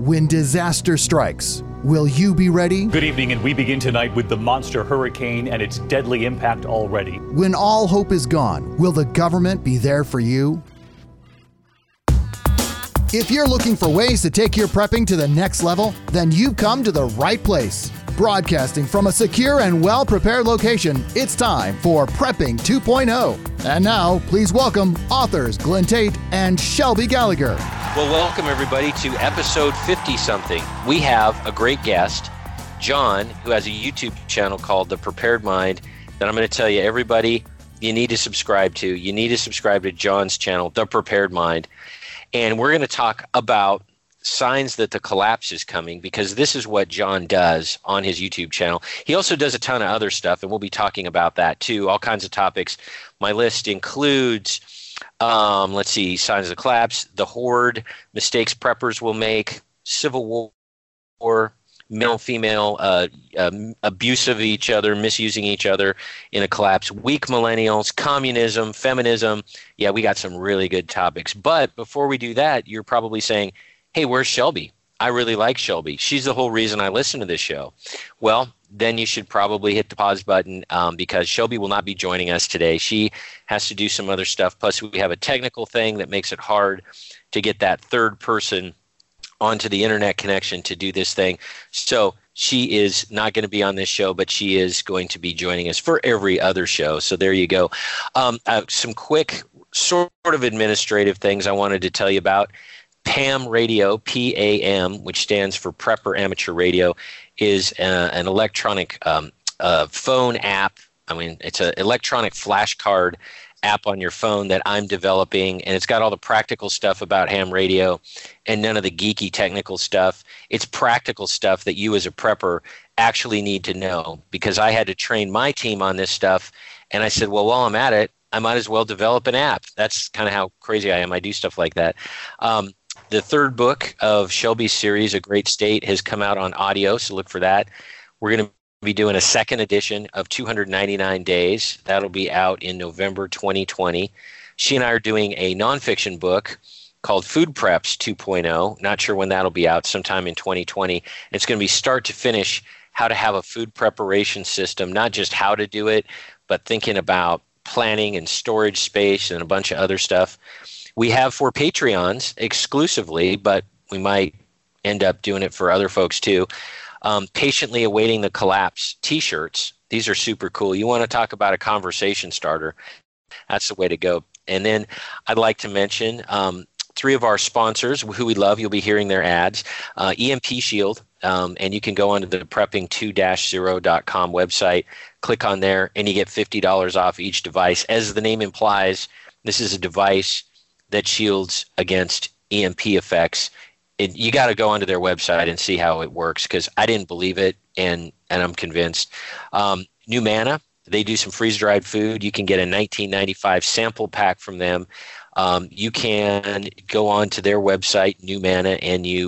When disaster strikes, will you be ready? Good evening, and we begin tonight with the monster hurricane and its deadly impact already. When all hope is gone, will the government be there for you? If you're looking for ways to take your prepping to the next level, then you've come to the right place. Broadcasting from a secure and well-prepared location, it's time for Prepping 2.0. And now, please welcome authors Glenn Tate and Shelby Gallagher. Well, welcome everybody to episode 50-something. We have a great guest, John, who has a YouTube channel called The Prepared Mind that I'm going to tell you, everybody, you need to subscribe to. You need to subscribe to John's channel, The Prepared Mind. And we're going to talk about signs that the collapse is coming, because this is what John does on his YouTube channel. He also does a ton of other stuff, and we'll be talking about that too, all kinds of topics. My list includes, signs of the collapse, the horde, mistakes preppers will make, civil war, male-female abuse of each other, misusing each other in a collapse, weak millennials, communism, feminism. Yeah, we got some really good topics. But before we do that, you're probably saying, hey, where's Shelby? I really like Shelby. She's the whole reason I listen to this show. Well, then you should probably hit the pause button because Shelby will not be joining us today. She has to do some other stuff. Plus, we have a technical thing that makes it hard to get that third person onto the internet connection to do this thing. So she is not going to be on this show, but she is going to be joining us for every other show. So there you go. Some quick sort of administrative things I wanted to tell you about. PAM Radio, PAM, which stands for Prepper Amateur Radio, is an electronic phone app. I mean, it's an electronic flashcard app on your phone that I'm developing, and it's got all the practical stuff about ham radio and none of the geeky technical stuff. It's practical stuff that you as a prepper actually need to know, because I had to train my team on this stuff, and I said, well, while I'm at it, I might as well develop an app. That's kind of how crazy I am. I do stuff like that. The third book of Shelby's series, A Great State, has come out on audio, so look for that. We're going to be doing a second edition of 299 Days. That'll be out in November 2020. She and I are doing a nonfiction book called Food Preps 2.0. Not sure when that'll be out, sometime in 2020. It's going to be start to finish how to have a food preparation system, not just how to do it, but thinking about planning and storage space and a bunch of other stuff. We have for Patreons exclusively, but we might end up doing it for other folks too. Patiently Awaiting the Collapse t-shirts. These are super cool. You want to talk about a conversation starter, that's the way to go. And then I'd like to mention three of our sponsors who we love. You'll be hearing their ads. EMP Shield, and you can go onto the prepping2-0.com website, click on there, and you get $50 off each device. As the name implies, this is a device that shields against EMP effects. You got to go onto their website and see how it works, because I didn't believe it, and I'm convinced. New Manna, they do some freeze-dried food. You can get a $19.95 sample pack from them. You can go on to their website, New Manna,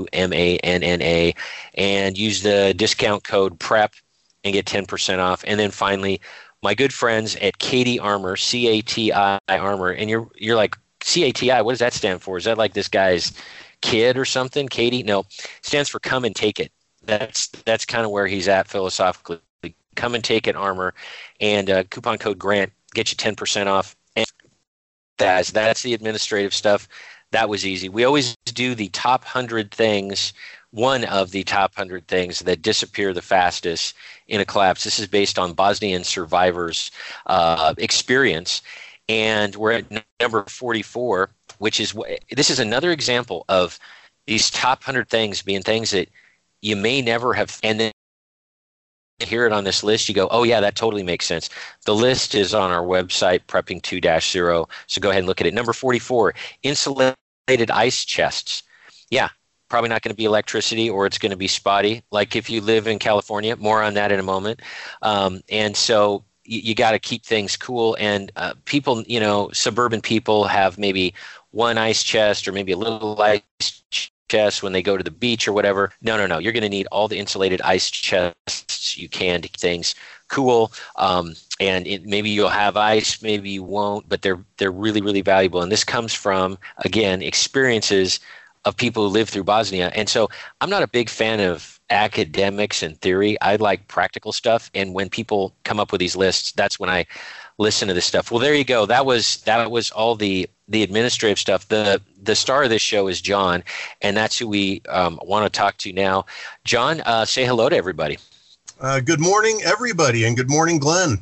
NUMANNA, and use the discount code PREP and get 10% off. And then finally, my good friends at Cati Armor, CATI Armor, and you're like, CATI, what does that stand for? Is that like this guy's kid or something? Katie? No, it stands for Come and Take It. That's kind of where he's at philosophically. Come and Take It Armor, and coupon code GRANT get you 10% off. And that's the administrative stuff. That was easy. We always do the top 100 things, one of the top 100 things that disappear the fastest in a collapse. This is based on Bosnian survivors' experience. And we're at number 44, this is another example of these top 100 things being things that you may never have, and then hear it on this list, you go, oh yeah, that totally makes sense. The list is on our website, prepping2-0, so go ahead and look at it. Number 44, insulated ice chests. Yeah, probably not going to be electricity, or it's going to be spotty, like if you live in California. More on that in a moment. And so you got to keep things cool, and people, suburban people have maybe one ice chest or maybe a little ice chest when they go to the beach or whatever. No. You're going to need all the insulated ice chests you can to keep things cool. And maybe you'll have ice, maybe you won't, but they're really, really valuable. And this comes from, again, experiences of people who lived through Bosnia. And so I'm not a big fan of academics and theory. I like practical stuff. And when people come up with these lists, that's when I listen to this stuff. Well, there you go. That was all the administrative stuff. The star of this show is John, and that's who we want to talk to now. John, say hello to everybody. Good morning, everybody, and good morning, Glenn.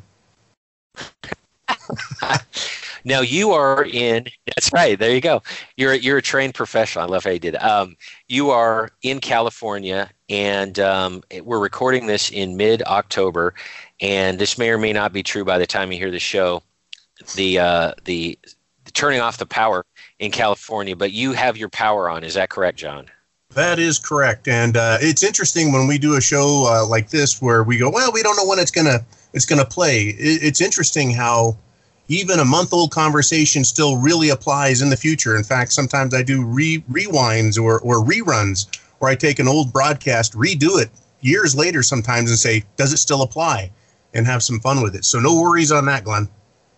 Now you are in. That's right. There you go. You're a trained professional. I love how you did that. You are in California, and we're recording this in mid-October, and this may or may not be true by the time you hear the show. The turning off the power in California, but you have your power on. Is that correct, John? That is correct, and it's interesting when we do a show like this where we go, well, we don't know when it's gonna play. It's interesting how even a month-old conversation still really applies in the future. In fact, sometimes I do rewinds or reruns, where I take an old broadcast, redo it years later sometimes, and say, does it still apply? And have some fun with it. So no worries on that, Glenn.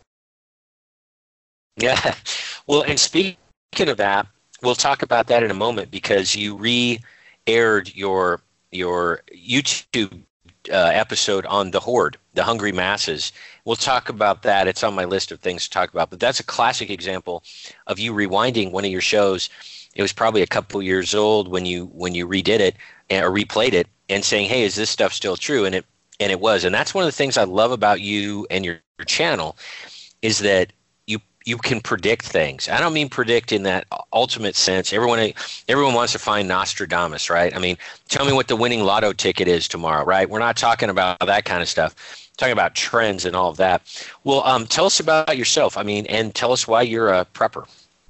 Yeah. Well, and speaking of that, we'll talk about that in a moment, because you re-aired your YouTube episode on the Horde, the Hungry Masses. We'll talk about that. It's on my list of things to talk about. But that's a classic example of you rewinding one of your shows. It was probably a couple years old when you redid it or replayed it, and saying, "Hey, is this stuff still true?" And it was. And that's one of the things I love about you and your channel, is that you can predict things. I don't mean predict in that ultimate sense. Everyone wants to find Nostradamus, right? I mean, tell me what the winning lotto ticket is tomorrow, right? We're not talking about that kind of stuff. We're talking about trends and all of that. Well, tell us about yourself. I mean, and tell us why you're a prepper.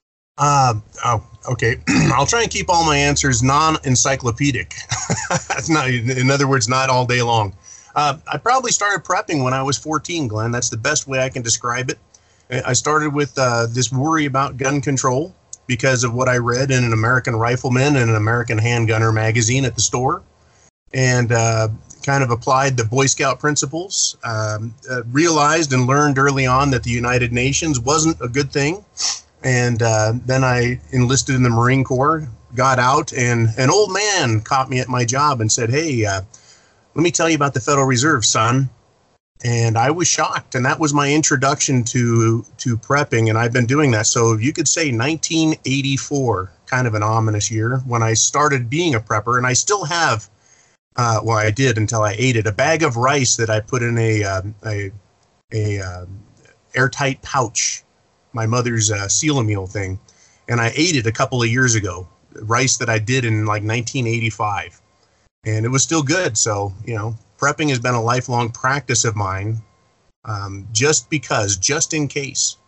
Okay. I'll try and keep all my answers non-encyclopedic. That's not, in other words, not all day long. I probably started prepping when I was 14, Glenn. That's the best way I can describe it. I started with this worry about gun control because of what I read in an American Rifleman and an American Handgunner magazine at the store, and kind of applied the Boy Scout principles, realized and learned early on that the United Nations wasn't a good thing. And then I enlisted in the Marine Corps, got out, and an old man caught me at my job and said, "Hey, let me tell you about the Federal Reserve, son." And I was shocked, and that was my introduction to prepping, and I've been doing that. So you could say 1984, kind of an ominous year, when I started being a prepper, and I still have, well, I did until I ate it, a bag of rice that I put in a airtight pouch, my mother's seal meal thing, and I ate it a couple of years ago, rice that I did in like 1985, and it was still good. So, prepping has been a lifelong practice of mine, just in case.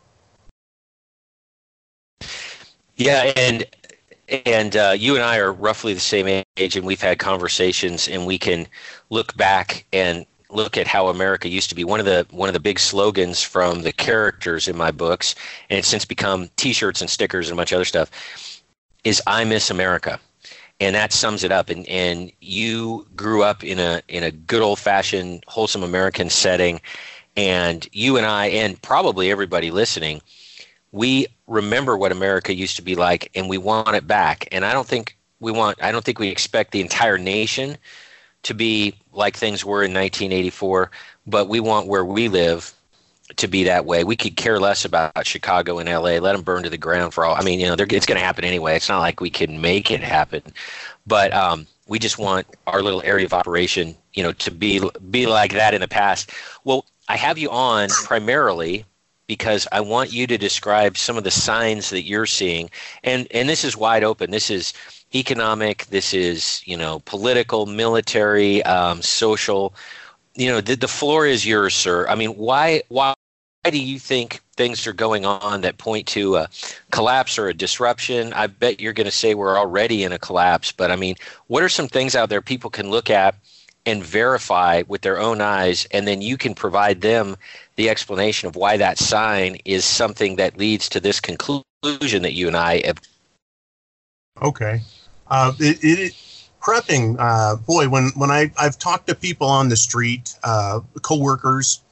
Yeah, and you and I are roughly the same age, and we've had conversations, and we can look back and look at how America used to be. One of the big slogans from the characters in my books, and it's since become T-shirts and stickers and a bunch of other stuff, is "I miss America." And that sums it up. And you grew up in a good old-fashioned, wholesome American setting. And you and I, and probably everybody listening, we remember what America used to be like, and we want it back. And I don't think we expect the entire nation to be like things were in 1984, but we want where we live to be that way. We could care less about Chicago and LA. Let them burn to the ground for all. I mean, it's going to happen anyway. It's not like we can make it happen, but we just want our little area of operation, to be like that in the past. Well, I have you on primarily because I want you to describe some of the signs that you're seeing, and this is wide open. This is economic. This is political, military, social. The floor is yours, sir. I mean, why do you think things are going on that point to a collapse or a disruption? I bet you're going to say we're already in a collapse, but I mean, what are some things out there people can look at and verify with their own eyes, and then you can provide them the explanation of why that sign is something that leads to this conclusion that you and I have. Okay. Prepping, boy, when I've talked to people on the street, coworkers,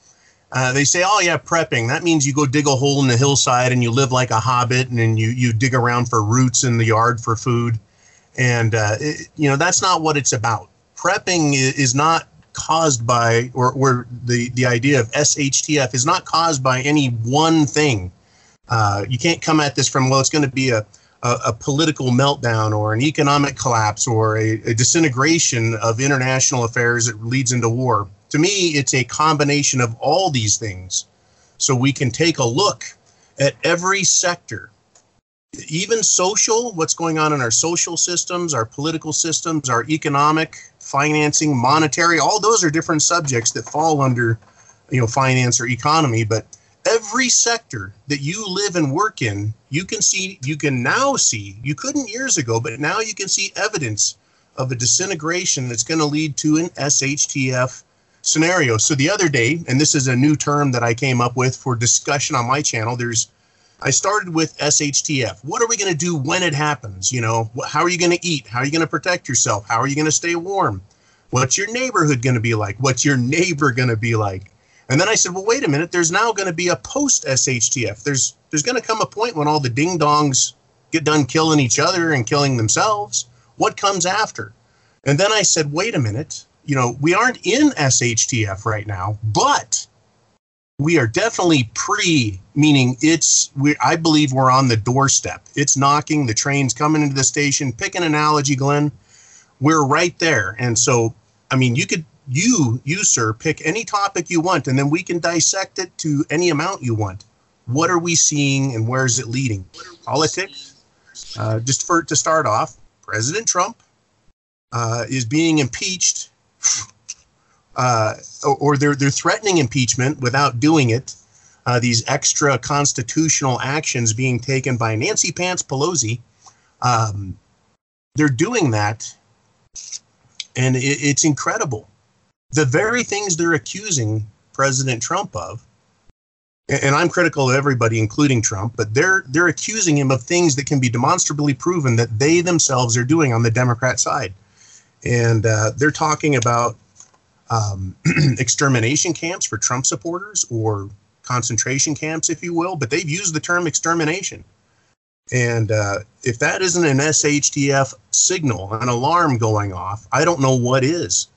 They say, oh, yeah, prepping. That means you go dig a hole in the hillside and you live like a hobbit, and then you dig around for roots in the yard for food. And, that's not what it's about. Prepping is not caused by, or the idea of SHTF is not caused by any one thing. You can't come at this from, well, it's going to be a political meltdown or an economic collapse or a disintegration of international affairs that leads into war. To me, it's a combination of all these things. So we can take a look at every sector, even social, what's going on in our social systems, our political systems, our economic, financing, monetary, all those are different subjects that fall under, finance or economy. But every sector that you live and work in, you can now see, you couldn't years ago, but now you can see evidence of a disintegration that's going to lead to an SHTF scenario. So the other day, and this is a new term that I came up with for discussion on my channel, I started with SHTF. What are we going to do when it happens? How are you going to eat? How are you going to protect yourself? How are you going to stay warm? What's your neighborhood going to be like? What's your neighbor going to be like? And then I said, well, wait a minute, there's now going to be a post-SHTF. There's going to come a point when all the ding-dongs get done killing each other and killing themselves. What comes after? And then I said, wait a minute, we aren't in SHTF right now, but we are definitely meaning I believe we're on the doorstep. It's knocking, the train's coming into the station. Pick an analogy, Glenn. We're right there. And so, you, sir, pick any topic you want, and then we can dissect it to any amount you want. What are we seeing and where is it leading? Politics, to start off, President Trump is being impeached, or they're threatening impeachment without doing it. These extra constitutional actions being taken by Nancy Pants Pelosi, they're doing that, and it's incredible. The very things they're accusing President Trump of, and I'm critical of everybody, including Trump, but they're accusing him of things that can be demonstrably proven that they themselves are doing on the Democrat side. And they're talking about extermination camps for Trump supporters, or concentration camps, if you will, but they've used the term extermination. And if that isn't an SHTF signal, an alarm going off, I don't know what is.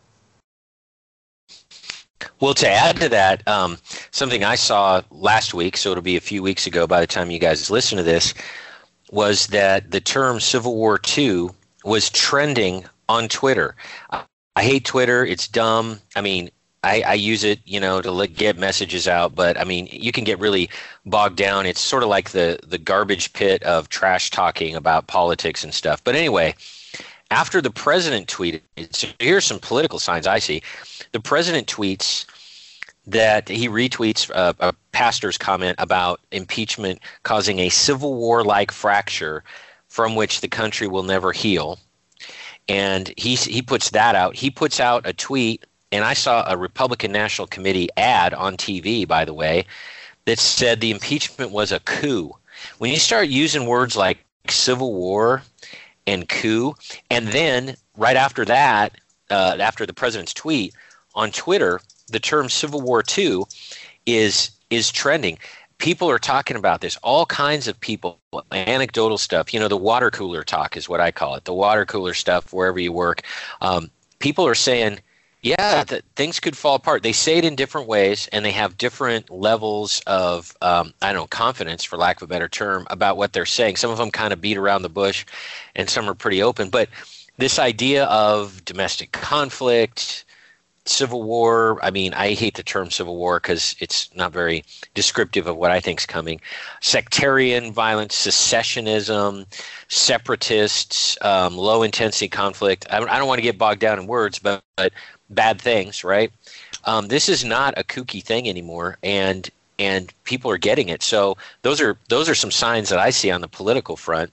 Well, to add to that, something I saw last week, so it'll be a few weeks ago by the time you guys listen to this, was that the term Civil War II was trending on Twitter. I hate Twitter. It's dumb. I use it, to get messages out, but you can get really bogged down. It's sort of like the garbage pit of trash talking about politics and stuff. But anyway, after the president tweeted, so here's some political signs I see. The president tweets that he retweets a pastor's comment about impeachment causing a civil war-like fracture from which the country will never heal. And he puts that out. He puts out a tweet, and I saw a Republican National Committee ad on TV, by the way, that said the impeachment was a coup. When you start using words like civil war and coup, and then right after that, after the president's tweet on Twitter, the term Civil War II is trending. People are talking about this, all kinds of people, anecdotal stuff. The water cooler talk is what I call it, the water cooler stuff wherever you work. People are saying, yeah, that things could fall apart. They say it in different ways, and they have different levels of, confidence, for lack of a better term, about what they're saying. Some of them kind of beat around the bush, and some are pretty open. But this idea of domestic conflict, civil war, I hate the term civil war because it's not very descriptive of what I think is coming. Sectarian violence, secessionism, separatists, low-intensity conflict. I don't want to get bogged down in words, but bad things, right? This is not a kooky thing anymore, and people are getting it. So those are some signs that I see on the political front.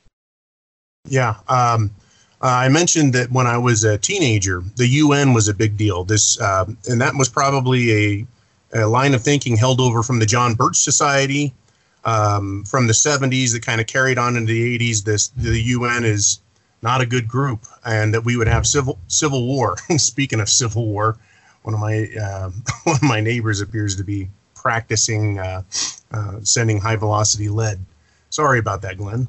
Yeah. I mentioned that when I was a teenager, the UN was a big deal. And that was probably a line of thinking held over from the John Birch Society from the 70s that kind of carried on into the 80s. The UN is not a good group, and that we would have civil war. Speaking of civil war, one of my neighbors appears to be practicing sending high velocity lead. Sorry about that, Glenn.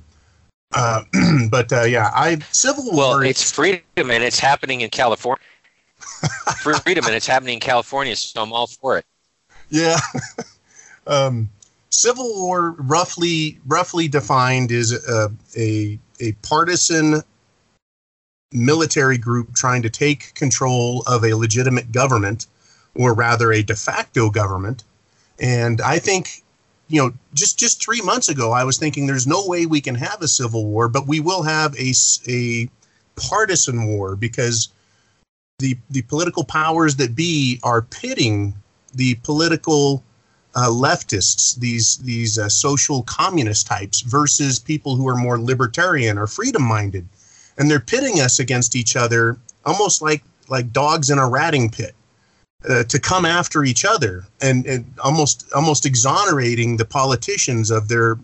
Civil War. Well, it's freedom, and it's happening in California. Freedom, and it's happening in California, so I'm all for it. Yeah. Civil War, roughly defined, is a partisan military group trying to take control of a legitimate government, or rather a de facto government. And I think, just 3 months ago, I was thinking there's no way we can have a civil war, but we will have a partisan war, because the political powers that be are pitting the political leftists, these social communist types, versus people who are more libertarian or freedom-minded. And they're pitting us against each other, almost like dogs in a ratting pit, to come after each other, and almost exonerating the politicians of their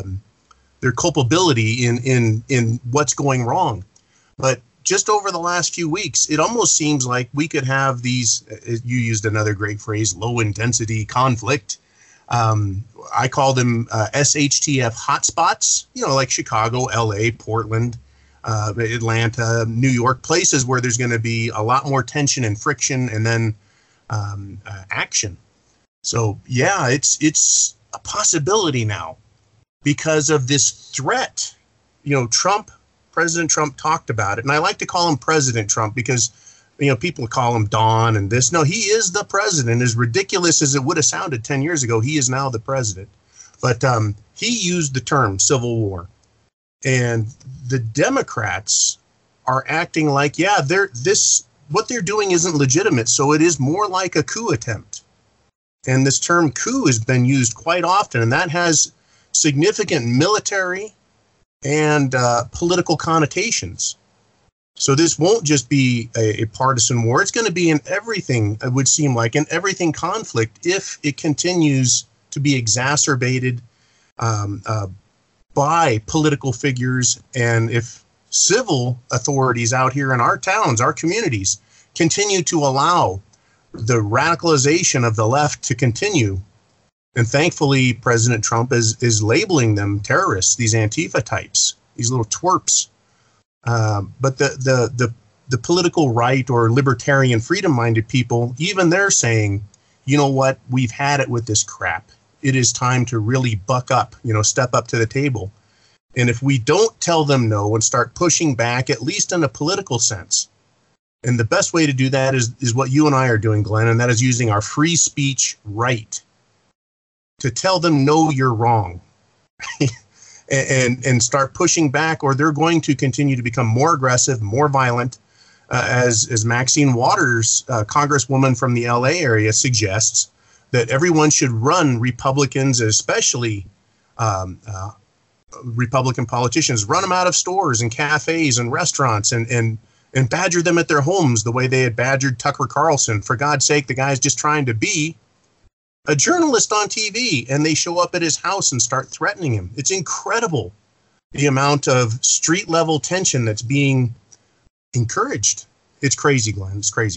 culpability in what's going wrong. But just over the last few weeks, it almost seems like we could have these, you used another great phrase, low-intensity conflict. I call them SHTF hotspots, like Chicago, LA, Portland, Atlanta, New York, places where there's going to be a lot more tension and friction, and then action. So, yeah, it's a possibility now because of this threat. President Trump talked about it, and I like to call him President Trump because, people call him Don and this. No, he is the president. As ridiculous as it would have sounded 10 years ago, he is now the president. But he used the term Civil War. And the Democrats are acting like, what they're doing isn't legitimate, so it is more like a coup attempt. And this term coup has been used quite often, and that has significant military and political connotations. So this won't just be a partisan war. It's going to be in everything, it would seem like, in everything conflict, if it continues to be exacerbated by political figures, and if civil authorities out here in our towns, our communities, continue to allow the radicalization of the left to continue. And thankfully, President Trump is labeling them terrorists, these Antifa types, these little twerps. But the political right or libertarian freedom-minded people, even they're saying, you know what, we've had it with this crap. It is time to really buck up, step up to the table. And if we don't tell them no and start pushing back, at least in a political sense, and the best way to do that is what you and I are doing, Glenn, and that is using our free speech right to tell them, no, you're wrong, and start pushing back, or they're going to continue to become more aggressive, more violent, as Maxine Waters, Congresswoman from the LA area, suggests, that everyone should run Republicans, especially Republican politicians, run them out of stores and cafes and restaurants, and badger them at their homes the way they had badgered Tucker Carlson. For God's sake, the guy's just trying to be a journalist on TV, and they show up at his house and start threatening him. It's incredible the amount of street level tension that's being encouraged. It's crazy, Glenn. It's crazy.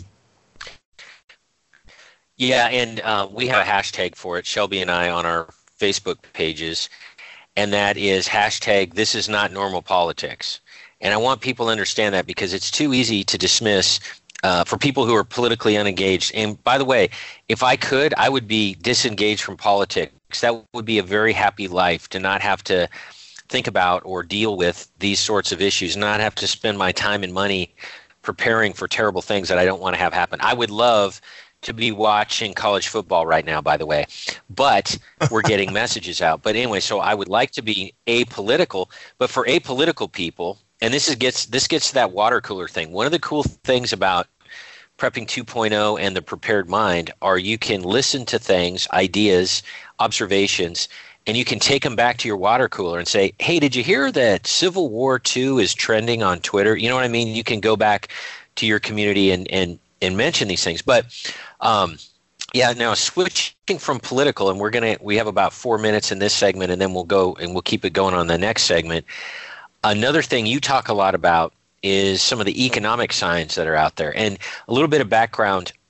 Yeah, and we have a hashtag for it, Shelby and I, on our Facebook pages, and that is hashtag This Is Not Normal Politics. And I want people to understand that, because it's too easy to dismiss for people who are politically unengaged. And by the way, if I could, I would be disengaged from politics. That would be a very happy life, to not have to think about or deal with these sorts of issues, not have to spend my time and money preparing for terrible things that I don't want to have happen. I would love to be watching college football right now, by the way, but we're getting messages out. But anyway, so I would like to be apolitical, but for apolitical people, and this gets to that water cooler thing. One of the cool things about Prepping 2.0 and the Prepared Mind are you can listen to things, ideas, observations, and you can take them back to your water cooler and say, hey, did you hear that Civil War II is trending on Twitter? You know what I mean? You can go back to your community and mention these things. But now switching from political, and we have about 4 minutes in this segment, and then we'll go and we'll keep it going on the next segment. Another thing you talk a lot about is some of the economic signs that are out there. And a little bit of background,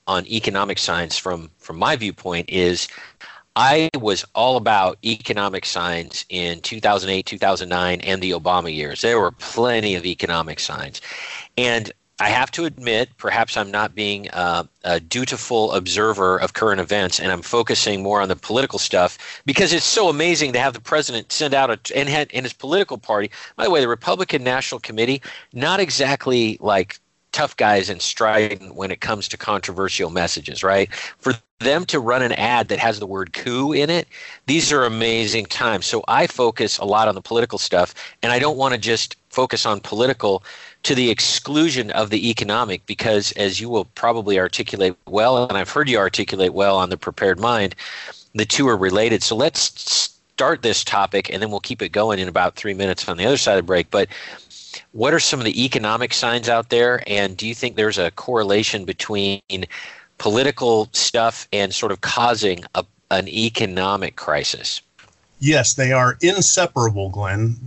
on economic signs from my viewpoint is I was all about economic signs in 2008, 2009, and the Obama years. There were plenty of economic signs. And I have to admit, perhaps I'm not being a dutiful observer of current events, and I'm focusing more on the political stuff because it's so amazing to have the president send out and his political party. By the way, the Republican National Committee, not exactly like tough guys and strident when it comes to controversial messages, right? For them to run an ad that has the word coup in it, these are amazing times. So I focus a lot on the political stuff, and I don't want to just focus on political to the exclusion of the economic, because as you will probably articulate well, and I've heard you articulate well on the Prepared Mind, the two are related. So let's start this topic, and then we'll keep it going in about 3 minutes on the other side of the break. But what are some of the economic signs out there, and do you think there's a correlation between political stuff and sort of causing an economic crisis? Yes, they are inseparable, Glenn.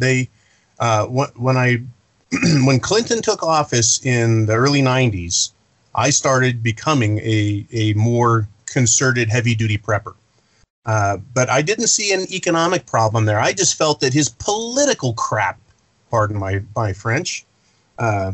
When Clinton took office in the early 90s, I started becoming a more concerted heavy-duty prepper. But I didn't see an economic problem there. I just felt that his political crap, pardon my French, I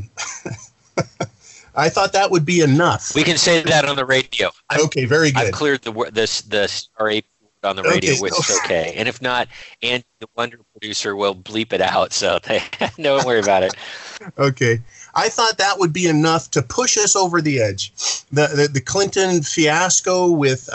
thought that would be enough. We can say that on the radio. Okay, very good. I've cleared the R8 on the radio, which is okay. And if not, Andy, the Wonder producer, will bleep it out. So don't worry about it. Okay. I thought that would be enough to push us over the edge. The Clinton fiasco with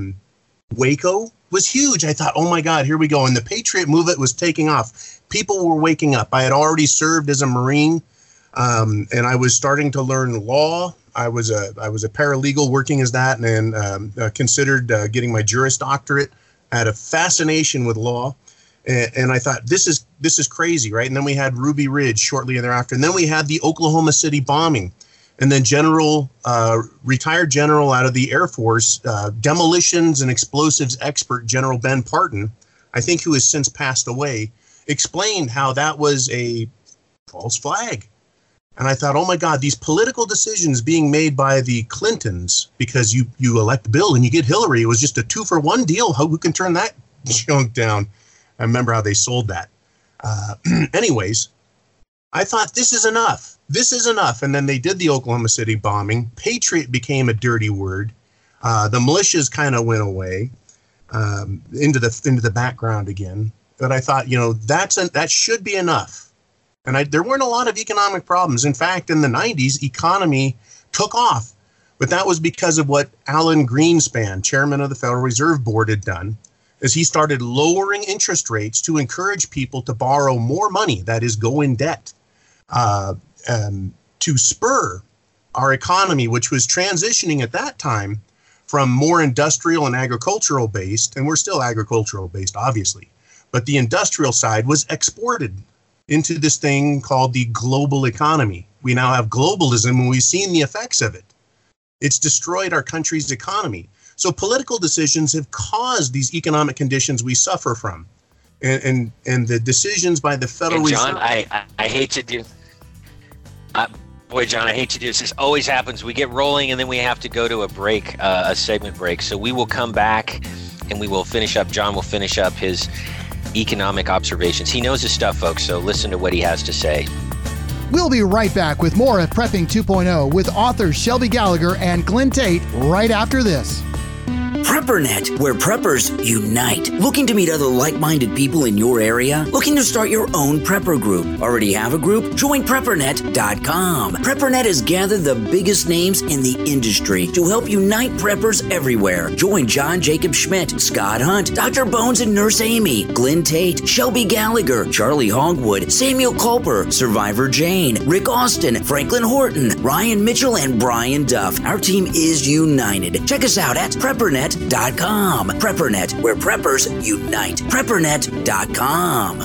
Waco was huge. I thought, oh my God, here we go. And the Patriot movement was taking off. People were waking up. I had already served as a Marine, and I was starting to learn law. I was a paralegal working as that, and considered getting my Juris Doctorate. I had a fascination with law, and I thought, this is crazy, right? And then we had Ruby Ridge shortly thereafter, and then we had the Oklahoma City bombing, and then retired general out of the Air Force, demolitions and explosives expert General Ben Parton, I think, who has since passed away, explained how that was a false flag. And I thought, oh my God, these political decisions being made by the Clintons, because you elect Bill and you get Hillary, it was just a 2-for-1 deal. Who can turn that junk down? I remember how they sold that. Anyways, I thought, this is enough. This is enough. And then they did the Oklahoma City bombing. Patriot became a dirty word. The militias kind of went away into the background again. But I thought, that should be enough. And there weren't a lot of economic problems. In fact, in the 90s, economy took off. But that was because of what Alan Greenspan, chairman of the Federal Reserve Board, had done, is he started lowering interest rates to encourage people to borrow more money, that is, go in debt, to spur our economy, which was transitioning at that time from more industrial and agricultural based, and we're still agricultural based, obviously, but the industrial side was exported into this thing called the global economy. We now have globalism, and we've seen the effects of it. It's destroyed our country's economy. So political decisions have caused these economic conditions we suffer from. And the decisions by the Federal Reserve. John, I hate to do John, I hate to do this. This always happens. We get rolling, and then we have to go to a break, a segment break. So we will come back, and we will finish up. John will finish up his economic observations. He knows his stuff, folks, so listen to what he has to say. We'll be right back with more of Prepping 2.0 with authors Shelby Gallagher and Glenn Tate right after this. PrepperNet, where preppers unite. Looking to meet other like-minded people in your area? Looking to start your own prepper group? Already have a group? Join PrepperNet.com. PrepperNet has gathered the biggest names in the industry to help unite preppers everywhere. Join John Jacob Schmidt, Scott Hunt, Dr. Bones and Nurse Amy, Glenn Tate, Shelby Gallagher, Charlie Hogwood, Samuel Culper, Survivor Jane, Rick Austin, Franklin Horton, Ryan Mitchell, and Brian Duff. Our team is united. Check us out at PrepperNet.com. PrepperNet, where preppers unite. PrepperNet.com.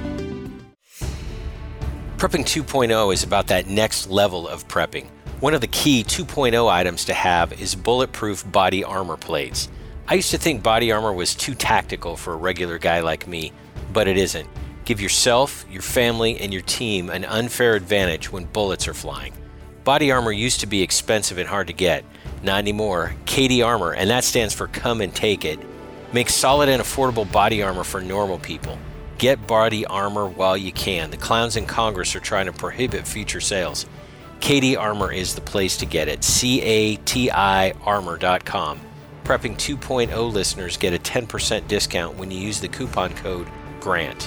Prepping 2.0 is about that next level of prepping. One of the key 2.0 items to have is bulletproof body armor plates. I used to think body armor was too tactical for a regular guy like me, but it isn't. Give yourself, your family, and your team an unfair advantage when bullets are flying. Body armor used to be expensive and hard to get. Not anymore. KD Armor, and that stands for Come and Take It, makes solid and affordable body armor for normal people. Get body armor while you can. The clowns in Congress are trying to prohibit future sales. KD Armor is the place to get it. CATI armor.com. Prepping 2.0 listeners get a 10% discount when you use the coupon code GRANT.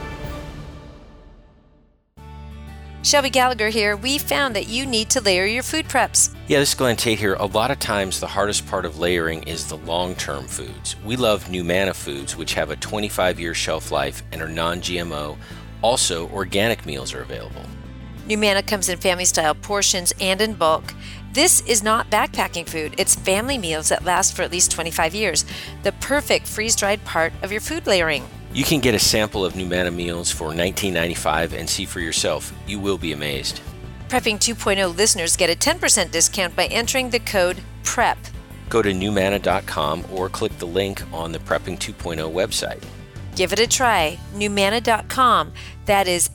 Shelby Gallagher here. We found that you need to layer your food preps. Yeah, this is Glenn Tate here. A lot of times the hardest part of layering is the long-term foods. We love Numana Foods, which have a 25-year shelf life and are non-GMO. Also, organic meals are available. Numana comes in family-style portions and in bulk. This is not backpacking food. It's family meals that last for at least 25 years. The perfect freeze-dried part of your food layering. You can get a sample of Numana meals for $19.95 and see for yourself. You will be amazed. Prepping 2.0 listeners get a 10% discount by entering the code PREP. Go to Numana.com or click the link on the Prepping 2.0 website. Give it a try. Numana.com. That is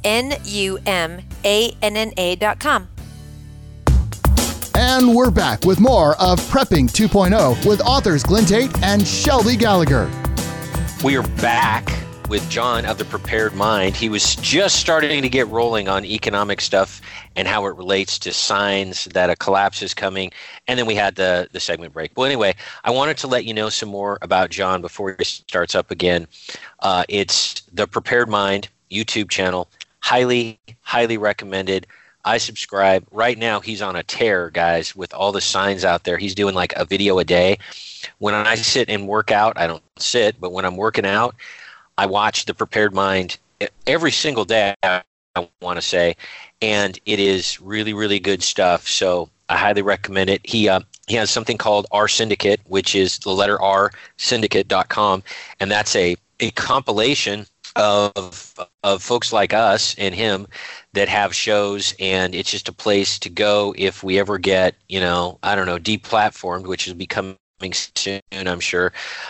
NUMANNA.com. And we're back with more of Prepping 2.0 with authors Glenn Tate and Shelby Gallagher. We are back with John of The Prepared Mind. He was just starting to get rolling on economic stuff and how it relates to signs that a collapse is coming. And then we had the segment break. Well, anyway, I wanted to let you know some more about John before he starts up again. It's The Prepared Mind YouTube channel. Highly, highly recommended. I subscribe. Right now, he's on a tear, guys, with all the signs out there. He's doing like a video a day. When I sit and work out, I don't sit, but when I'm working out, I watch The Prepared Mind every single day, I want to say, and it is really, really good stuff. So I highly recommend it. He has something called R Syndicate, which is the letter R, syndicate.com, and that's a compilation of folks like us and him that have shows, and it's just a place to go if we ever get, deplatformed, which is becoming soon, I'm sure.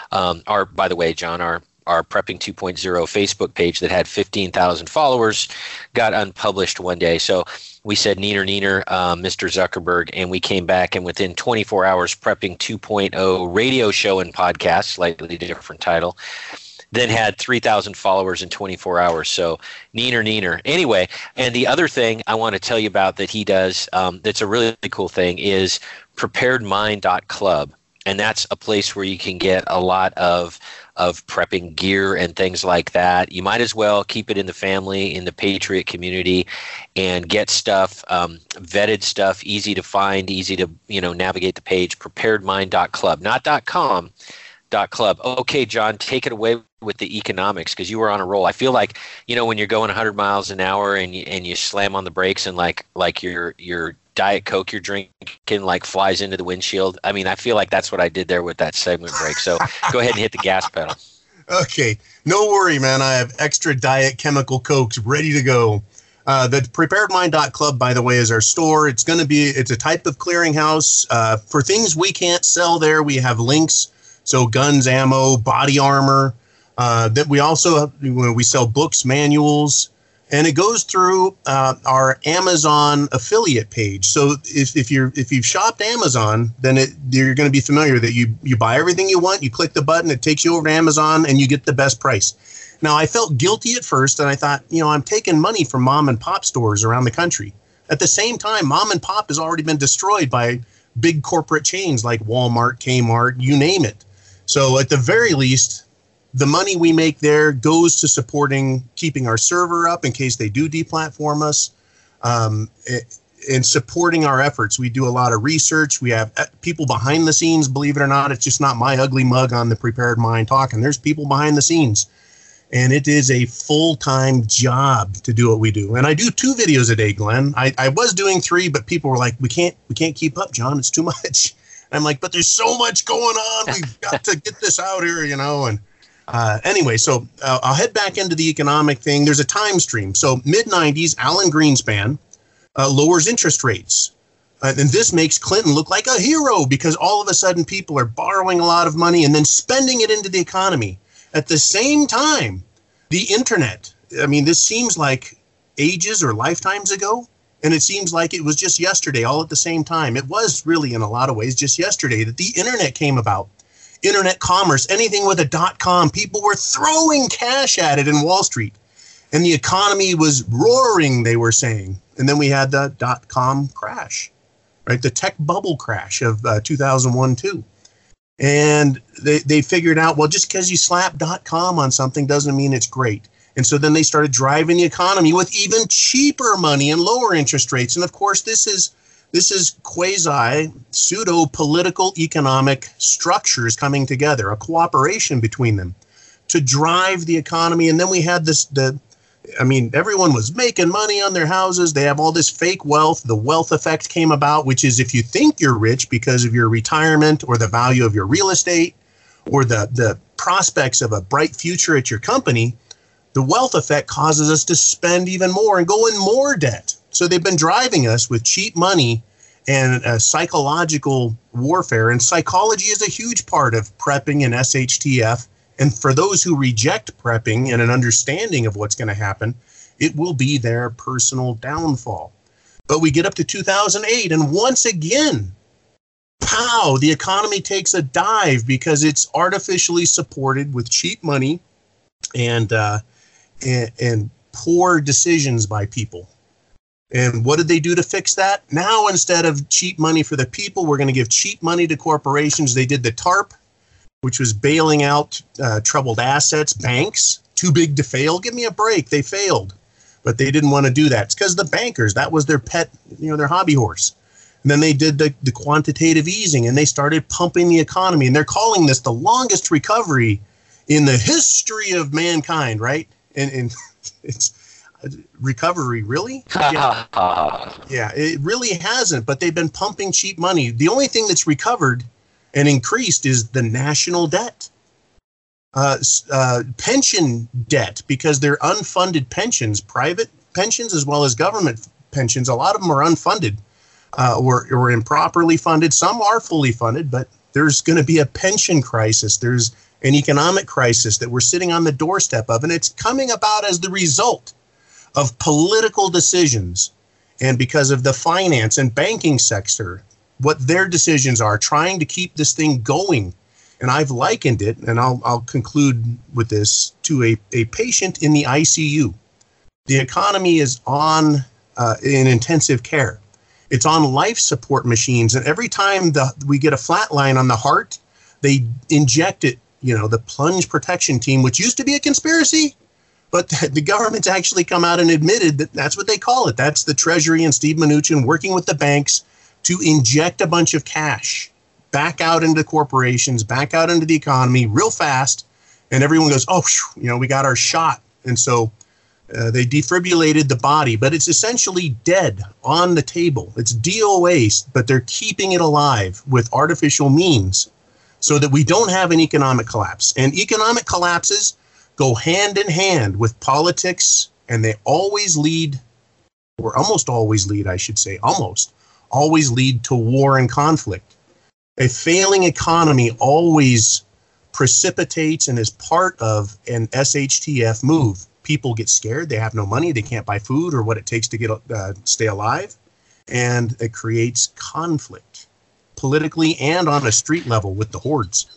By the way, John, our Prepping 2.0 Facebook page that had 15,000 followers got unpublished one day. So we said, neener, Mr. Zuckerberg, and we came back, and within 24 hours, Prepping 2.0 radio show and podcast, slightly different title, then had 3,000 followers in 24 hours. So neener. Anyway, and the other thing I want to tell you about that he does that's a really cool thing is preparedmind.club. And that's a place where you can get a lot of prepping gear and things like that. You might as well keep it in the family, in the Patriot community, and get stuff, vetted stuff, easy to find, easy to navigate the page. Preparedmind.club, not .com, .club. Okay, John, take it away with the economics because you were on a roll. I feel like when you're going 100 miles an hour and you slam on the brakes and like your Diet Coke you're drinking like flies into the windshield. I mean, I feel like that's what I did there with that segment break. So go ahead and hit the gas pedal. Okay. No worry, man. I have extra Diet Chemical Cokes ready to go. The preparedmind.club, by the way, is our store. It's a type of clearinghouse. For things we can't sell there, we have links. So guns, ammo, body armor. That we also we sell books, manuals. And it goes through our Amazon affiliate page. So if you've shopped Amazon, then you're going to be familiar that you buy everything you want, you click the button, it takes you over to Amazon, and you get the best price. Now, I felt guilty at first, and I thought, I'm taking money from mom and pop stores around the country. At the same time, mom and pop has already been destroyed by big corporate chains like Walmart, Kmart, you name it. So at the very least, the money we make there goes to keeping our server up in case they do deplatform us, and supporting our efforts. We do a lot of research. We have people behind the scenes, believe it or not. It's just not my ugly mug on the Prepared Mind talking. There's people behind the scenes, and it is a full-time job to do what we do. And I do 2 videos a day, Glenn. I was doing 3, but people were like, we can't keep up, John. It's too much. I'm like, but there's so much going on. We've got to get this out here, and anyway, so I'll head back into the economic thing. There's a time stream. So mid-90s, Alan Greenspan lowers interest rates. And this makes Clinton look like a hero because all of a sudden people are borrowing a lot of money and then spending it into the economy. At the same time, the internet, this seems like ages or lifetimes ago. And it seems like it was just yesterday, all at the same time. It was really, in a lot of ways, just yesterday that the internet came about. Internet commerce, anything with a .com, people were throwing cash at it in Wall Street. And the economy was roaring, they were saying. And then we had the .com crash, right? The tech bubble crash of 2001-2. And they figured out, well, just because you slap .com on something doesn't mean it's great. And so then they started driving the economy with even cheaper money and lower interest rates. And of course, this is quasi pseudo political economic structures coming together, a cooperation between them to drive the economy. And then we had everyone was making money on their houses. They have all this fake wealth. The wealth effect came about, which is if you think you're rich because of your retirement or the value of your real estate or the prospects of a bright future at your company, the wealth effect causes us to spend even more and go in more debt. So they've been driving us with cheap money and psychological warfare. And psychology is a huge part of prepping and SHTF. And for those who reject prepping and an understanding of what's going to happen, it will be their personal downfall. But we get up to 2008, and once again, pow, the economy takes a dive because it's artificially supported with cheap money and poor decisions by people. And what did they do to fix that? Now, instead of cheap money for the people, we're going to give cheap money to corporations. They did the TARP, which was bailing out troubled assets, banks, too big to fail. Give me a break. They failed, but they didn't want to do that. It's because the bankers, that was their pet, their hobby horse. And then they did the quantitative easing, and they started pumping the economy. And they're calling this the longest recovery in the history of mankind, right? And it's recovery, really? Yeah. Yeah, it really hasn't, but they've been pumping cheap money. The only thing that's recovered and increased is the national debt, pension debt, because they're unfunded pensions, private pensions as well as government pensions. A lot of them are unfunded or improperly funded. Some are fully funded, but there's going to be a pension crisis. There's an economic crisis that we're sitting on the doorstep of, and it's coming about as the result of political decisions and because of the finance and banking sector, what their decisions are, trying to keep this thing going. And I've likened it, and I'll conclude with this, to a patient in the ICU. The economy is on in intensive care. It's on life support machines, and every time we get a flat line on the heart, they inject it, the plunge protection team, which used to be a conspiracy, but the government's actually come out and admitted that that's what they call it. That's the Treasury and Steve Mnuchin working with the banks to inject a bunch of cash back out into corporations, back out into the economy real fast. And everyone goes, oh, we got our shot. And so they defibrillated the body, but it's essentially dead on the table. It's DOA, but they're keeping it alive with artificial means so that we don't have an economic collapse. And economic collapses go hand in hand with politics, and they always lead, or almost always lead, I should say, always lead to war and conflict. A failing economy always precipitates and is part of an SHTF move. People get scared. They have no money. They can't buy food or what it takes to stay alive. And it creates conflict politically and on a street level with the hordes.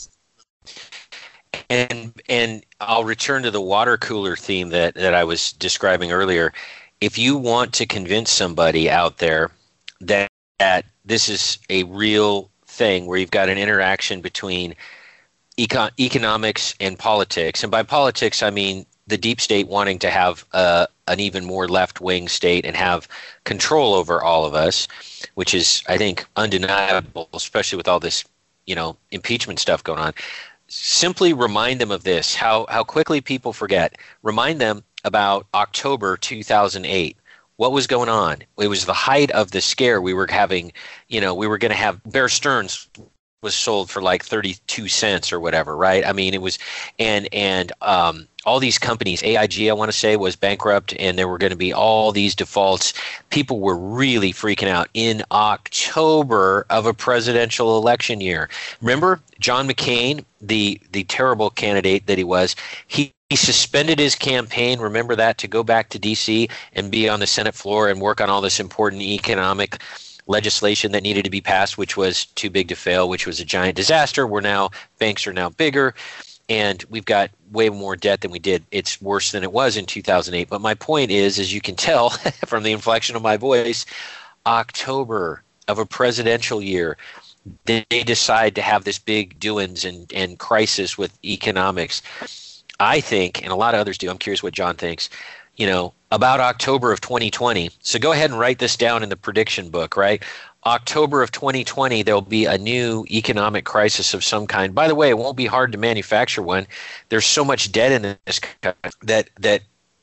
And I'll return to the water cooler theme that I was describing earlier. If you want to convince somebody out there that this is a real thing where you've got an interaction between economics and politics, and by politics I mean the deep state wanting to have an even more left-wing state and have control over all of us, which is, I think, undeniable, especially with all this, impeachment stuff going on. Simply remind them of this, how quickly people forget. Remind them about October 2008. What was going on? It was the height of the scare. We were having, we were going to have Bear Stearns was sold for like 32 cents or whatever, right? I mean, it was, and all these companies, AIG, I want to say, was bankrupt, and there were going to be all these defaults. People were really freaking out in October of a presidential election year. Remember John McCain, the terrible candidate that he was, he suspended his campaign, remember that, to go back to D.C. and be on the Senate floor and work on all this important economic legislation that needed to be passed, which was too big to fail, which was a giant disaster. Banks are now bigger, and we've got way more debt than we did. It's worse than it was in 2008. But my point is, as you can tell from the inflection of my voice, October of a presidential year, they decide to have this big doings and crisis with economics. I think, and a lot of others do, I'm curious what John thinks, about October of 2020. So go ahead and write this down in the prediction book, right? October of 2020, there'll be a new economic crisis of some kind. By the way, it won't be hard to manufacture one. There's so much debt in this country that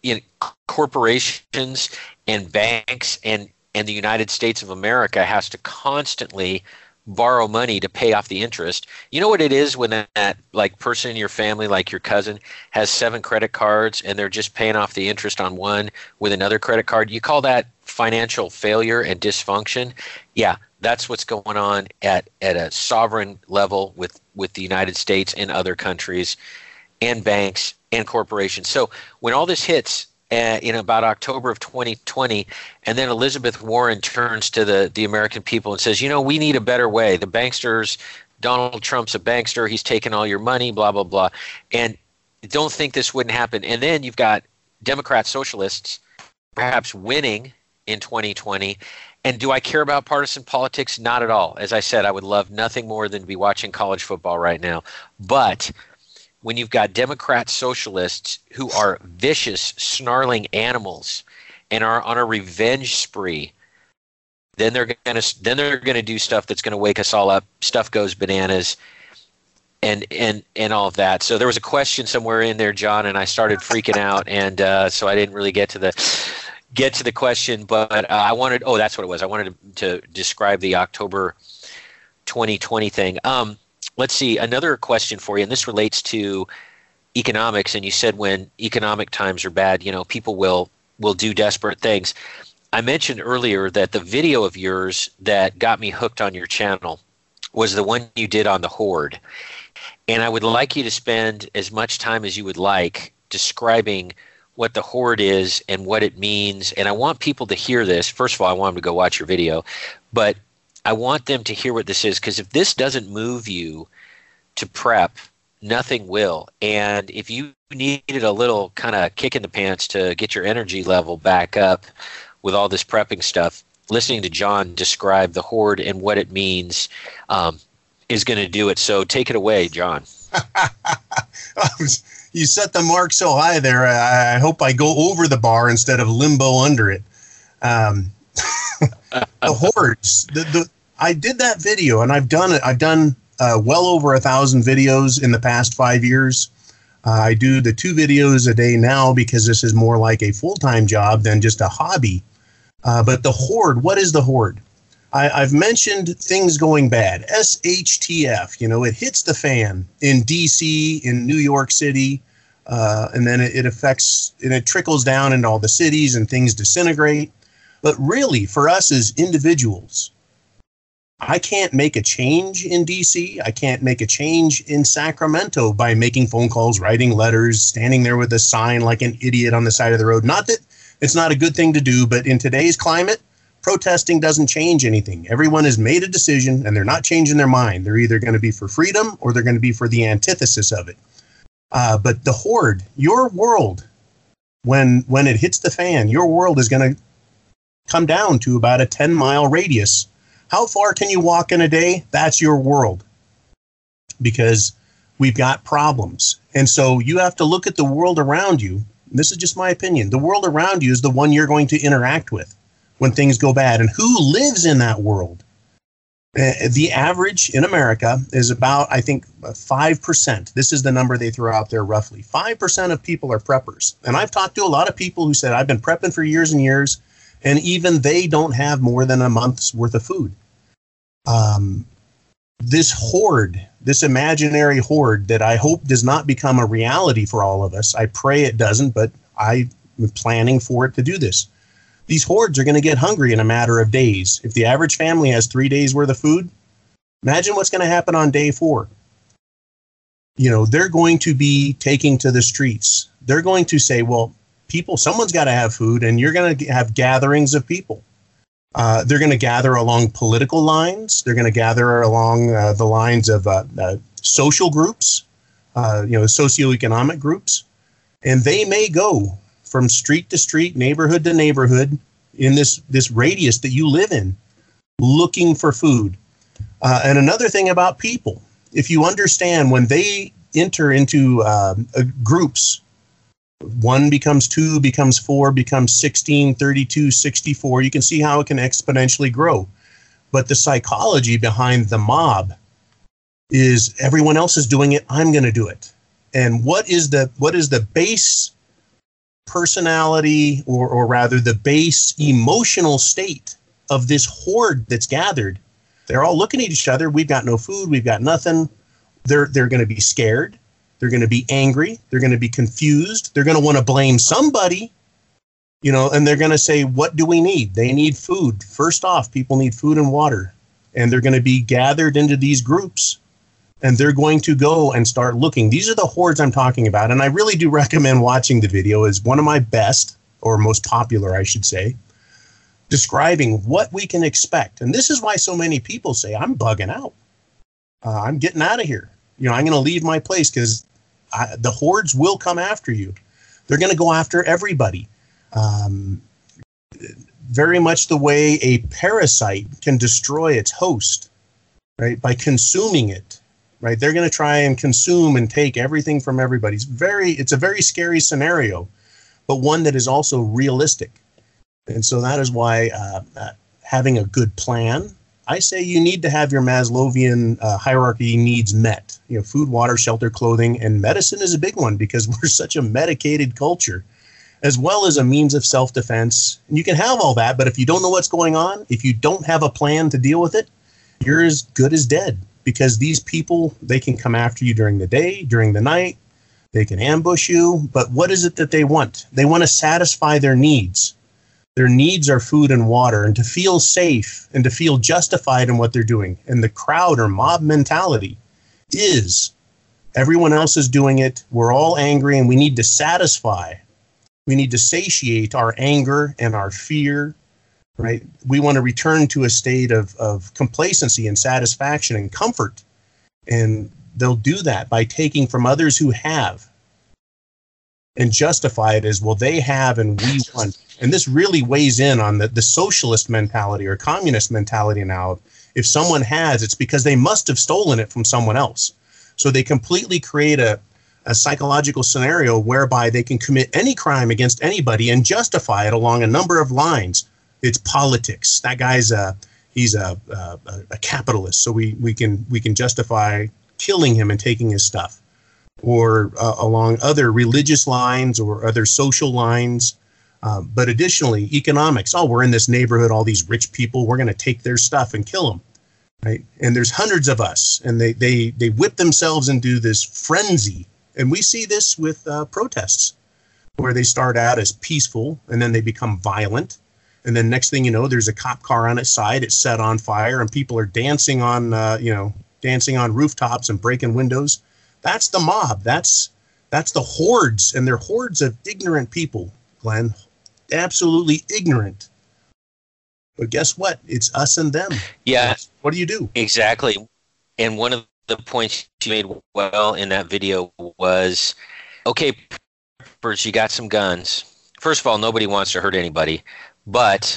corporations and banks and the United States of America has to constantly borrow money to pay off the interest. You know what it is when that like person in your family, like your cousin, has 7 credit cards and they're just paying off the interest on one with another credit card? You call that financial failure and dysfunction? Yeah, that's what's going on at a sovereign level with the United States and other countries and banks and corporations. So when all this hits in about October of 2020, and then Elizabeth Warren turns to the American people and says, we need a better way. The banksters, Donald Trump's a bankster. He's taken all your money, blah, blah, blah. And don't think this wouldn't happen. And then you've got Democrat socialists perhaps winning in 2020. And do I care about partisan politics? Not at all. As I said, I would love nothing more than to be watching college football right now. But when you've got Democrat socialists who are vicious, snarling animals and are on a revenge spree, then they're gonna do stuff that's gonna wake us all up. Stuff goes bananas, and all of that. So there was a question somewhere in there, John, and I started freaking out, and so I didn't really get to the question. But I wanted. Oh, that's what it was. I wanted to describe the October 2020 thing. Let's see, another question for you, and this relates to economics. And you said when economic times are bad, people will do desperate things. I mentioned earlier that the video of yours that got me hooked on your channel was the one you did on the Horde. And I would like you to spend as much time as you would like describing what the Horde is and what it means. And I want people to hear this. First of all, I want them to go watch your video, but I want them to hear what this is, because if this doesn't move you to prep, nothing will. And if you needed a little kind of kick in the pants to get your energy level back up with all this prepping stuff, listening to John describe the Horde and what it means is going to do it. So take it away, John. You set the mark so high there. I hope I go over the bar instead of limbo under it. The Hordes. I did that video, and I've done it. I've done well over 1,000 videos in the past 5 years. I do the 2 videos a day now because this is more like a full-time job than just a hobby. But the Horde, what is the Horde? I've mentioned things going bad. SHTF, it hits the fan in D.C., in New York City, and then it affects, and it trickles down into all the cities and things disintegrate. But really, for us as individuals, I can't make a change in D.C. I can't make a change in Sacramento by making phone calls, writing letters, standing there with a sign like an idiot on the side of the road. Not that it's not a good thing to do, but in today's climate, protesting doesn't change anything. Everyone has made a decision, and they're not changing their mind. They're either going to be for freedom or they're going to be for the antithesis of it. But the Horde, your world, when it hits the fan, your world is going to come down to about a 10-mile radius. How far can you walk in a day? That's your world, because we've got problems. And so you have to look at the world around you. This is just my opinion. The world around you is the one you're going to interact with when things go bad. And who lives in that world? The average in America is about, I think, 5%. This is the number they throw out there roughly. 5% of people are preppers. And I've talked to a lot of people who said, I've been prepping for years and years, and even they don't have more than a month's worth of food. This horde, this imaginary horde that I hope does not become a reality for all of us. I pray it doesn't, but I'm planning for it to do this. These hordes are going to get hungry in a matter of days. If the average family has 3 days worth of food, imagine what's going to happen on day 4. they're going to be taking to the streets. They're going to say, well, someone's got to have food, and you're going to have gatherings of people. They're going to gather along political lines. They're going to gather along the lines of social groups, socioeconomic groups. And they may go from street to street, neighborhood to neighborhood in this radius that you live in, looking for food. And another thing about people, if you understand when they enter into groups, 1 becomes 2, becomes 4, becomes 16, 32, 64, you can see how it can exponentially grow. But the psychology behind the mob is everyone else is doing it, I'm going to do it. And what is the base personality, or rather the base emotional state of this horde that's gathered? They're all looking at each other. We've got no food. We've got nothing. They're going to be scared. They're going to be angry. They're going to be confused. They're going to want to blame somebody, and they're going to say, what do we need? They need food. First off, people need food and water. And they're going to be gathered into these groups. And they're going to go and start looking. These are the hordes I'm talking about. And I really do recommend watching the video. It's one of my best, or most popular, I should say, describing what we can expect. And this is why so many people say, I'm bugging out. I'm getting out of here. I'm going to leave my place because the hordes will come after you. They're going to go after everybody. Very much the way a parasite can destroy its host, right? By consuming it. Right, they're going to try and consume and take everything from everybody. It's a very scary scenario, but one that is also realistic. And so that is why having a good plan, I say you need to have your Maslowian hierarchy needs met. Food, water, shelter, clothing, and medicine is a big one because we're such a medicated culture, as well as a means of self-defense. And you can have all that, but if you don't know what's going on, if you don't have a plan to deal with it, you're as good as dead. Because these people, they can come after you during the day, during the night. They can ambush you. But what is it that they want? They want to satisfy their needs. Their needs are food and water, and to feel safe and to feel justified in what they're doing. And the crowd or mob mentality is everyone else is doing it. We're all angry, and we need to satisfy. We need to satiate our anger and our fear. Right? We want to return to a state of complacency and satisfaction and comfort. And they'll do that by taking from others who have and justify it as, well, they have and we want. And this really weighs in on the socialist mentality or communist mentality now. If someone has, it's because they must have stolen it from someone else. So they completely create a psychological scenario whereby they can commit any crime against anybody and justify it along a number of lines. It's politics. That guy's he's a capitalist, so we can justify killing him and taking his stuff, or along other religious lines or other social lines. But additionally, economics. Oh, we're in this neighborhood, all these rich people. We're going to take their stuff and kill them, right? And there's hundreds of us, and they whip themselves into this frenzy. And we see this with protests, where they start out as peaceful and then they become violent. And then next thing you know, there's a cop car on its side. It's set on fire, and people are dancing on, dancing on rooftops and breaking windows. That's the mob. That's the hordes, and they're hordes of ignorant people, Glenn. Absolutely ignorant. But guess what? It's us and them. Yeah. What do you do? Exactly. And one of the points you made well in that video was, okay, you got some guns. First of all, nobody wants to hurt anybody. But,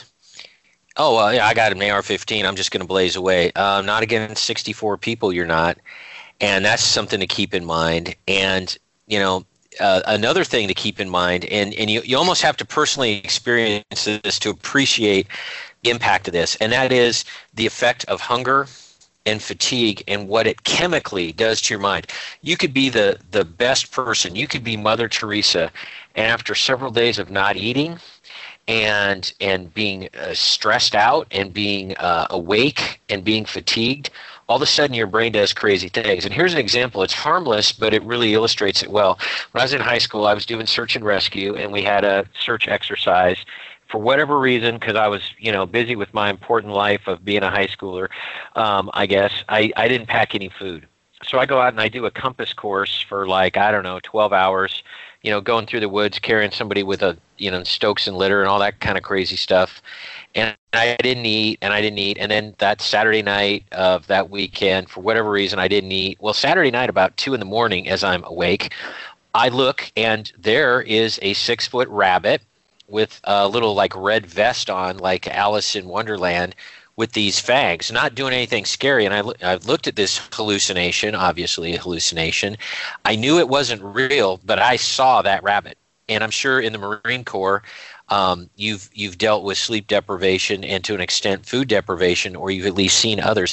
I got an AR-15. I'm just going to blaze away. Not against 64 people, you're not. And that's something to keep in mind. And, another thing to keep in mind, and you almost have to personally experience this to appreciate the impact of this, and that is the effect of hunger and fatigue and what it chemically does to your mind. You could be the best person. You could be Mother Teresa, and after several days of not eating, and being stressed out and being awake and being fatigued, all of a sudden your brain does crazy things. And here's an example. It's harmless, but it really illustrates it well. When I was in high school, I was doing search and rescue, and we had a search exercise. For whatever reason, because I was, busy with my important life of being a high schooler, I guess, I didn't pack any food. So I go out and I do a compass course for 12 hours, going through the woods, carrying somebody with Stokes and litter and all that kind of crazy stuff. And I didn't eat. And then that Saturday night of that weekend, for whatever reason, I didn't eat. Well, Saturday night about 2 a.m. as I'm awake, I look and there is a 6-foot rabbit with a little red vest on, like Alice in Wonderland, with these fangs, not doing anything scary. And I looked at this hallucination, obviously a hallucination. I knew it wasn't real, but I saw that rabbit. And I'm sure in the Marine Corps, you've dealt with sleep deprivation and to an extent food deprivation, or you've at least seen others.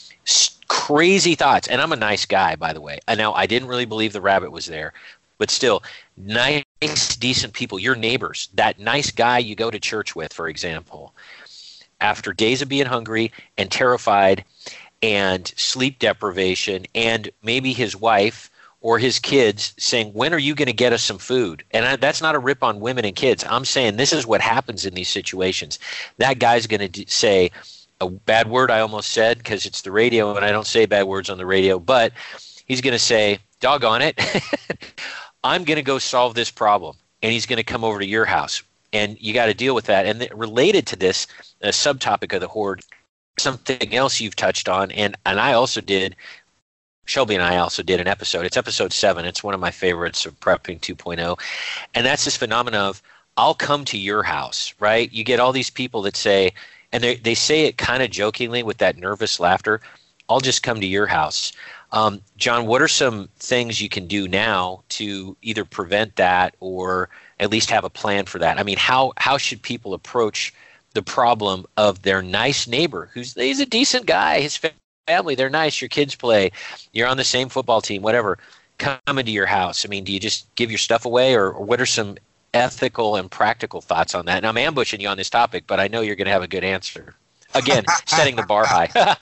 Crazy thoughts. And I'm a nice guy, by the way. And now I didn't really believe the rabbit was there, but still, nice, decent people, your neighbors, that nice guy you go to church with, for example, after days of being hungry and terrified and sleep deprivation, and maybe his wife or his kids saying, when are you going to get us some food? And that's not a rip on women and kids. I'm saying this is what happens in these situations. That guy's going to say a bad word I almost said because it's the radio and I don't say bad words on the radio, but he's going to say, doggone it, I'm going to go solve this problem. And he's going to come over to your house. And you got to deal with that. And related to this, a subtopic of the Horde, something else you've touched on, and I also did, Shelby and I also did an episode. It's episode 7. It's one of my favorites of Prepping 2.0. And that's this phenomenon of, I'll come to your house, right? You get all these people that say, and they say it kind of jokingly with that nervous laughter, I'll just come to your house. John, what are some things you can do now to either prevent that or at least have a plan for that? I mean, how should people approach the problem of their nice neighbor he's a decent guy, his family, they're nice, your kids play, you're on the same football team, whatever, come into your house? I mean, do you just give your stuff away, or what are some ethical and practical thoughts on that? And I'm ambushing you on this topic, but I know you're going to have a good answer. Again, setting the bar high.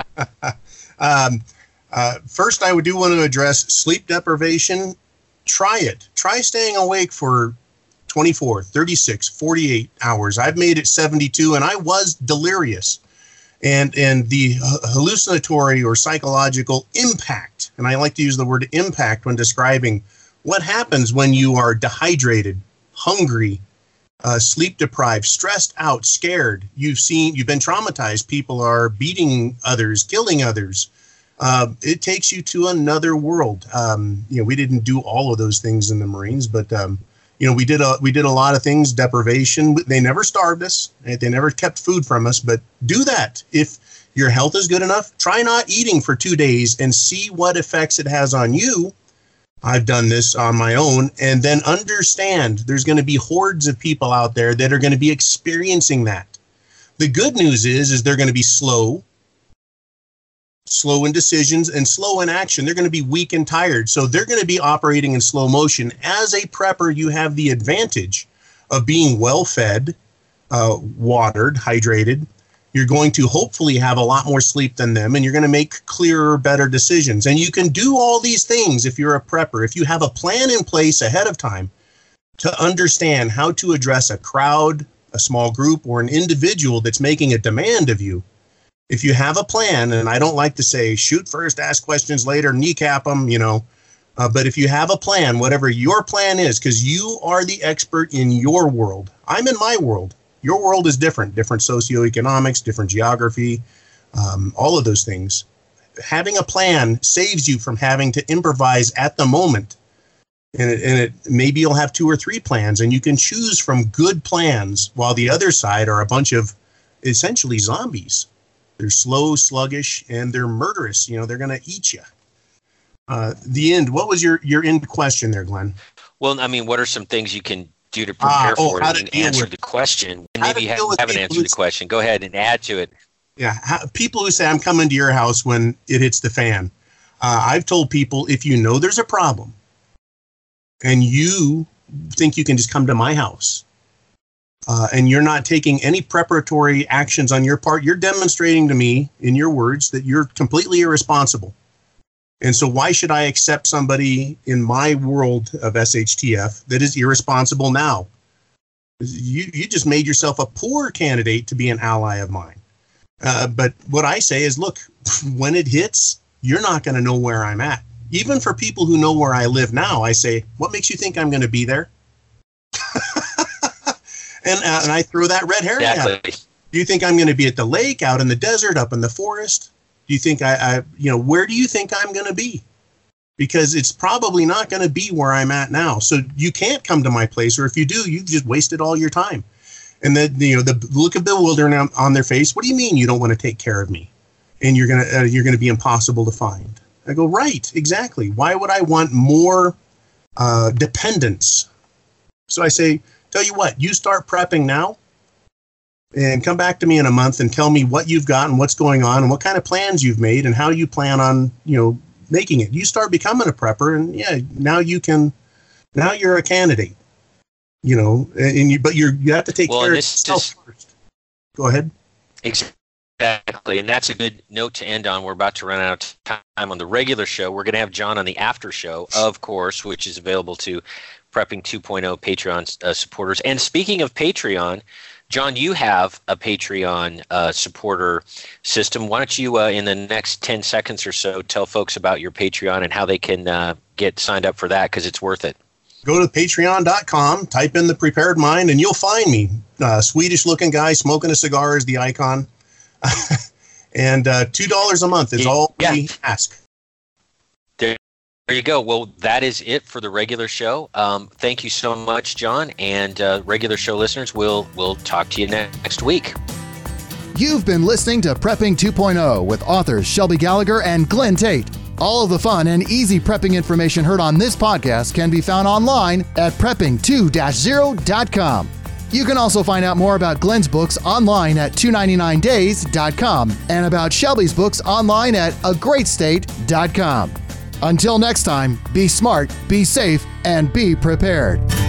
First, I do want to address sleep deprivation. Try it. Try staying awake for 24, 36, 48 hours. I've made it 72, and I was delirious. And the hallucinatory or psychological impact, and I like to use the word impact when describing what happens when you are dehydrated, hungry, sleep deprived, stressed out, scared. You've been traumatized. People are beating others, killing others. It takes you to another world. We didn't do all of those things in the Marines, but we did a lot of things. Deprivation. They never starved us. They never kept food from us. But do that if your health is good enough. Try not eating for 2 days and see what effects it has on you. I've done this on my own, and then understand there's going to be hordes of people out there that are going to be experiencing that. The good news is they're going to be slow in decisions and slow in action. They're going to be weak and tired. So they're going to be operating in slow motion. As a prepper, you have the advantage of being well fed, watered, hydrated. You're going to hopefully have a lot more sleep than them, and you're going to make clearer, better decisions. And you can do all these things if you're a prepper. If you have a plan in place ahead of time to understand how to address a crowd, a small group, or an individual that's making a demand of you. If you have a plan, and I don't like to say shoot first, ask questions later, kneecap them, but if you have a plan, whatever your plan is, because you are the expert in your world. I'm in my world. Your world is different socioeconomics, different geography, all of those things. Having a plan saves you from having to improvise at the moment. And maybe you'll have 2 or 3 plans, and you can choose from good plans, while the other side are a bunch of essentially zombies. They're slow, sluggish, and they're murderous. They're going to eat you. The end. What was your end question there, Glenn? Well, I mean, what are some things you can do to prepare for it and answer the question? Maybe you haven't answered the question. Go ahead and add to it. Yeah. People who say, I'm coming to your house when it hits the fan. I've told people, if you know there's a problem and you think you can just come to my house, and you're not taking any preparatory actions on your part, you're demonstrating to me, in your words, that you're completely irresponsible. And so why should I accept somebody in my world of SHTF that is irresponsible now? You just made yourself a poor candidate to be an ally of mine. But what I say is, look, when it hits, you're not going to know where I'm at. Even for people who know where I live now, I say, what makes you think I'm going to be there? and I throw that red herring at it. Do you think I'm going to be at the lake, out in the desert, up in the forest? Do you think where do you think I'm going to be? Because it's probably not going to be where I'm at now. So you can't come to my place, or if you do, you've just wasted all your time. And then, the look of bewilderment on their face. What do you mean you don't want to take care of me? And you're gonna be impossible to find. I go, right, exactly. Why would I want more dependence? So I say, tell you what, you start prepping now, and come back to me in a month and tell me what you've got and what's going on and what kind of plans you've made and how you plan on making it. You start becoming a prepper, and now you're a candidate. But you have to take care of yourself first. Go ahead. Exactly, and that's a good note to end on. We're about to run out of time on the regular show. We're going to have John on the after show, of course, which is available to Prepping 2.0 Patreon supporters. And speaking of Patreon, John, you have a Patreon supporter system. Why don't you, in the next 10 seconds or so, tell folks about your Patreon and how they can get signed up for that, because it's worth it. Go to patreon.com, type in The Prepared Mind, and you'll find me. Swedish-looking guy smoking a cigar is the icon. And $2 a month is all we ask. There you go. Well, that is it for the regular show. Thank you so much, John. And regular show listeners, we'll talk to you next week. You've been listening to Prepping 2.0 with authors Shelby Gallagher and Glenn Tate. All of the fun and easy prepping information heard on this podcast can be found online at prepping2-0.com. You can also find out more about Glenn's books online at 299days.com and about Shelby's books online at agreatstate.com. Until next time, be smart, be safe, and be prepared.